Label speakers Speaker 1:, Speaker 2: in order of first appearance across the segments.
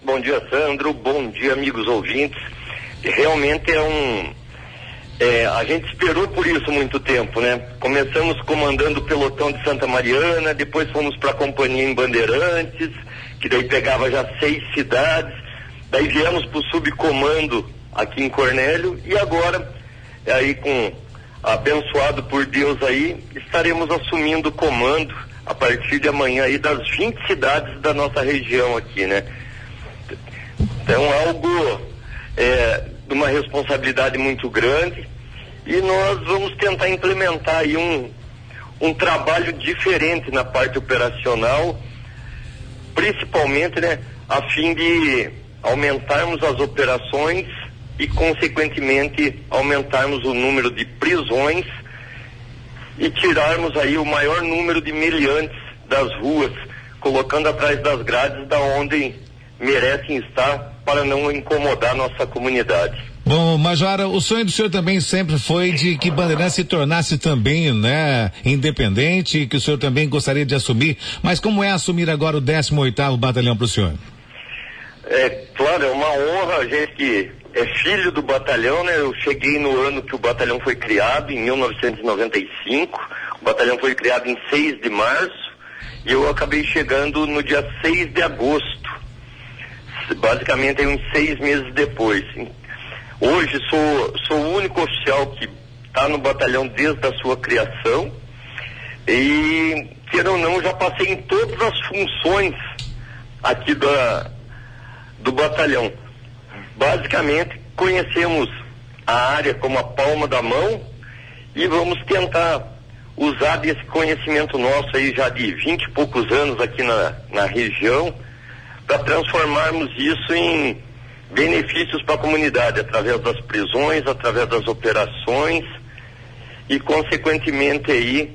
Speaker 1: Bom dia, Sandro. Bom dia, amigos ouvintes. Realmente a gente esperou por isso muito tempo, né? Começamos comandando o pelotão de Santa Mariana, depois fomos para a companhia em Bandeirantes, que daí pegava já 6 cidades, daí viemos para o subcomando aqui em Cornélio, e agora, aí abençoado por Deus aí, estaremos assumindo o comando a partir de amanhã aí das 20 cidades da nossa região aqui, né? Então, algo de uma responsabilidade muito grande, e nós vamos tentar implementar aí um trabalho diferente na parte operacional, principalmente, né, a fim de aumentarmos as operações e, consequentemente, aumentarmos o número de prisões e tirarmos aí o maior número de meliantes das ruas, colocando atrás das grades da onde merecem estar, para não incomodar nossa comunidade.
Speaker 2: Bom, Major, o sonho do senhor também sempre foi de que Bandeirantes se tornasse também, né, independente, que o senhor também gostaria de assumir, mas como é assumir agora o 18º Batalhão para o senhor?
Speaker 1: Claro, é uma honra, a gente que é filho do batalhão, né? Eu cheguei no ano que o batalhão foi criado, em 1995, o batalhão foi criado em 6 de março, e eu acabei chegando no dia 6 de agosto, basicamente uns 6 meses depois. Hoje sou o único oficial que está no batalhão desde a sua criação, e, queira ou não, já passei em todas as funções aqui do batalhão. Basicamente, conhecemos a área como a palma da mão, e vamos tentar usar desse conhecimento nosso aí já de 20 e poucos anos aqui na região, para transformarmos isso em benefícios para a comunidade, através das prisões, através das operações, e, consequentemente, aí,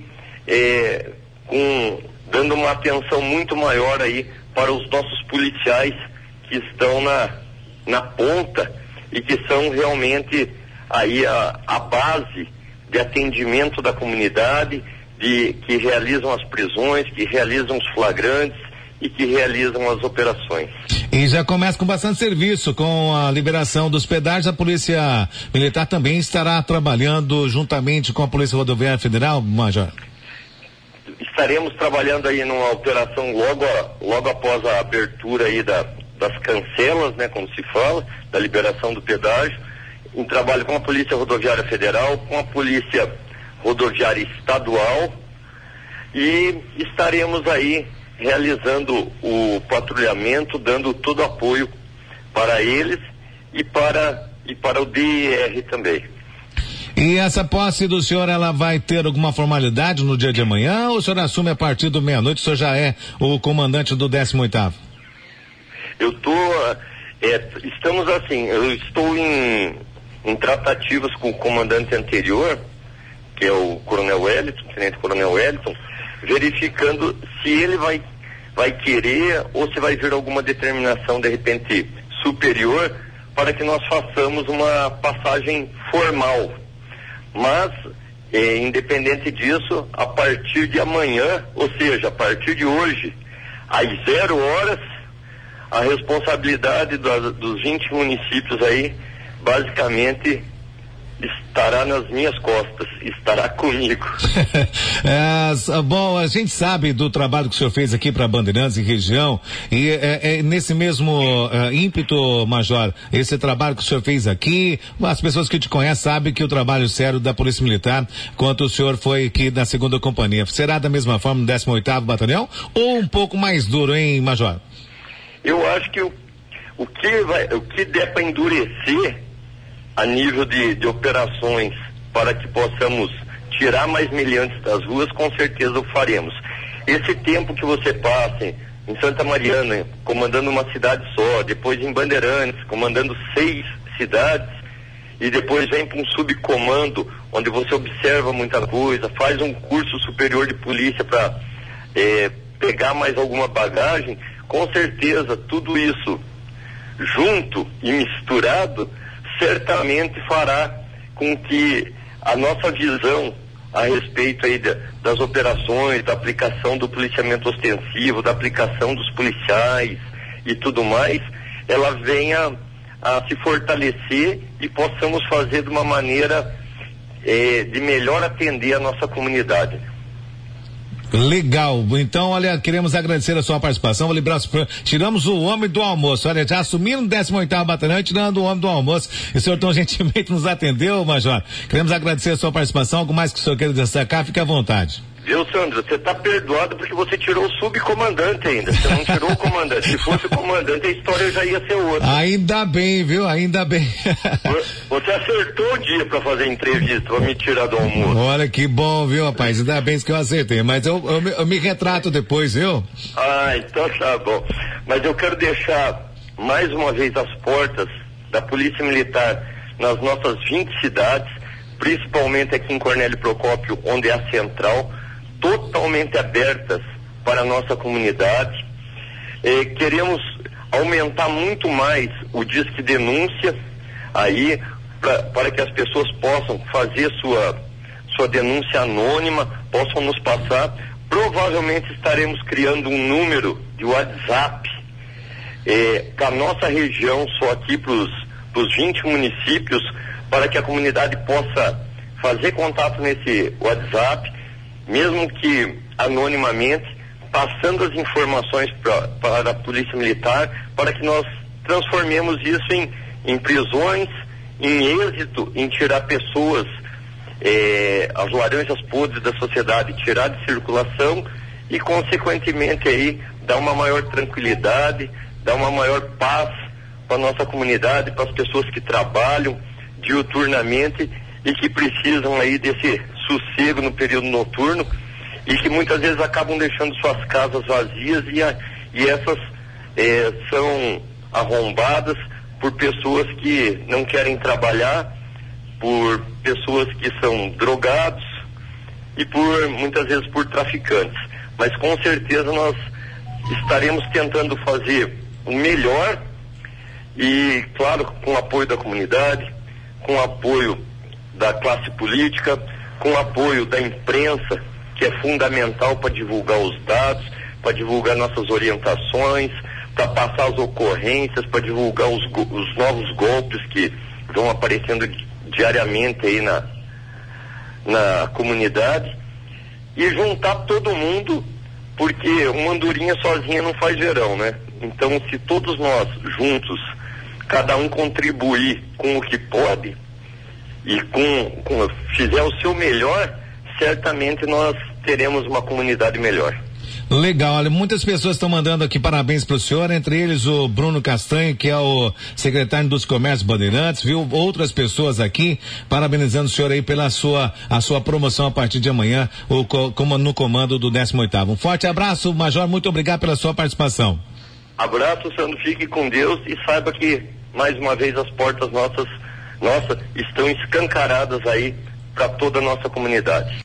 Speaker 1: dando uma atenção muito maior aí para os nossos policiais que estão na ponta e que são realmente aí a base de atendimento da comunidade, que realizam as prisões, que realizam os flagrantes e que realizam as operações.
Speaker 2: E já começa com bastante serviço, com a liberação dos pedágios. A Polícia Militar também estará trabalhando juntamente com a Polícia Rodoviária Federal, Major?
Speaker 1: Estaremos trabalhando aí numa operação logo após a abertura aí das cancelas, né, como se fala, da liberação do pedágio, em trabalho com a Polícia Rodoviária Federal, com a Polícia Rodoviária Estadual, e estaremos aí realizando o patrulhamento, dando todo apoio para eles e para o DR também.
Speaker 2: E essa posse do senhor, ela vai ter alguma formalidade no dia de amanhã, ou o senhor assume a partir do meia-noite? O senhor já é o comandante do 18º?
Speaker 1: Estamos assim, eu estou em tratativas com o comandante anterior, que é o Coronel Wellington, Tenente Coronel Wellington, verificando se ele vai querer ou se vai vir alguma determinação, de repente, superior, para que nós façamos uma passagem formal. Mas, independente disso, a partir de amanhã, ou seja, a partir de hoje, às 0 horas, a responsabilidade dos 20 municípios aí, basicamente, estará nas minhas costas, estará comigo.
Speaker 2: Bom, a gente sabe do trabalho que o senhor fez aqui para Bandeirantes e região, e nesse mesmo ímpeto, Major, esse trabalho que o senhor fez aqui, as pessoas que te conhecem sabem que o trabalho sério da Polícia Militar, quanto o senhor foi aqui na 2ª Companhia, será da mesma forma no 18º Batalhão, ou um pouco mais duro, hein, Major?
Speaker 1: Eu acho que o que der para endurecer a nível de operações para que possamos tirar mais meliantes das ruas, com certeza o faremos. Esse tempo que você passa em Santa Mariana, comandando uma cidade só, depois em Bandeirantes, comandando 6 cidades, e depois vem para um subcomando, onde você observa muita coisa, faz um curso superior de polícia para pegar mais alguma bagagem, com certeza tudo isso junto e misturado certamente fará com que a nossa visão a respeito aí das operações, da aplicação do policiamento ostensivo, da aplicação dos policiais e tudo mais, ela venha a se fortalecer e possamos fazer de uma maneira de melhor atender a nossa comunidade.
Speaker 2: Legal, então olha, queremos agradecer a sua participação, tiramos o homem do almoço, olha, já assumindo o 18º Batalhão, tirando o homem do almoço, e o senhor tão gentilmente nos atendeu, Major, queremos agradecer a sua participação, algo mais que o senhor queira destacar, fique à vontade.
Speaker 1: Viu, Sandro, você está perdoado porque você tirou o subcomandante ainda, você não tirou o comandante, se fosse o comandante a história já ia ser outra.
Speaker 2: Ainda bem, viu, ainda bem.
Speaker 1: Você acertou o dia para fazer entrevista, para me tirar do almoço.
Speaker 2: Olha que bom, viu, rapaz, ainda bem que eu acertei, mas eu me retrato depois, viu?
Speaker 1: Ah, então tá bom, mas eu quero deixar mais uma vez as portas da Polícia Militar nas nossas 20 cidades, principalmente aqui em Cornélio Procópio, onde é a central, totalmente abertas para a nossa comunidade. Queremos aumentar muito mais o Disque Denúncia aí, para que as pessoas possam fazer sua denúncia anônima, possam nos passar. Provavelmente estaremos criando um número de WhatsApp para a nossa região, só aqui para os 20 municípios, para que a comunidade possa fazer contato nesse WhatsApp, mesmo que anonimamente, passando as informações para a Polícia Militar, para que nós transformemos isso em prisões, em êxito, em tirar pessoas, as laranjas podres da sociedade, tirar de circulação e, consequentemente, aí, dar uma maior tranquilidade, dar uma maior paz para a nossa comunidade, para as pessoas que trabalham diuturnamente e que precisam aí desse sossego no período noturno e que muitas vezes acabam deixando suas casas vazias e essas são arrombadas por pessoas que não querem trabalhar, por pessoas que são drogados e muitas vezes por traficantes. Mas com certeza nós estaremos tentando fazer o melhor e, claro, com o apoio da comunidade, com o apoio da classe política, com o apoio da imprensa, que é fundamental para divulgar os dados, para divulgar nossas orientações, para passar as ocorrências, para divulgar os novos golpes que vão aparecendo diariamente aí na comunidade, e juntar todo mundo, porque uma andorinha sozinha não faz verão, né? Então, se todos nós juntos, cada um contribuir com o que pode e fizer o seu melhor, certamente nós teremos uma comunidade melhor.
Speaker 2: Legal, olha, muitas pessoas estão mandando aqui parabéns para o senhor, entre eles o Bruno Castanho, que é o secretário dos Comércios Bandeirantes, viu? Outras pessoas aqui parabenizando o senhor aí pela a sua promoção a partir de amanhã, no comando do 18º. Um forte abraço, Major, muito obrigado pela sua participação.
Speaker 1: Abraço, Sandro, fique com Deus e saiba que, mais uma vez, as portas nossas estão escancaradas aí para toda a nossa comunidade.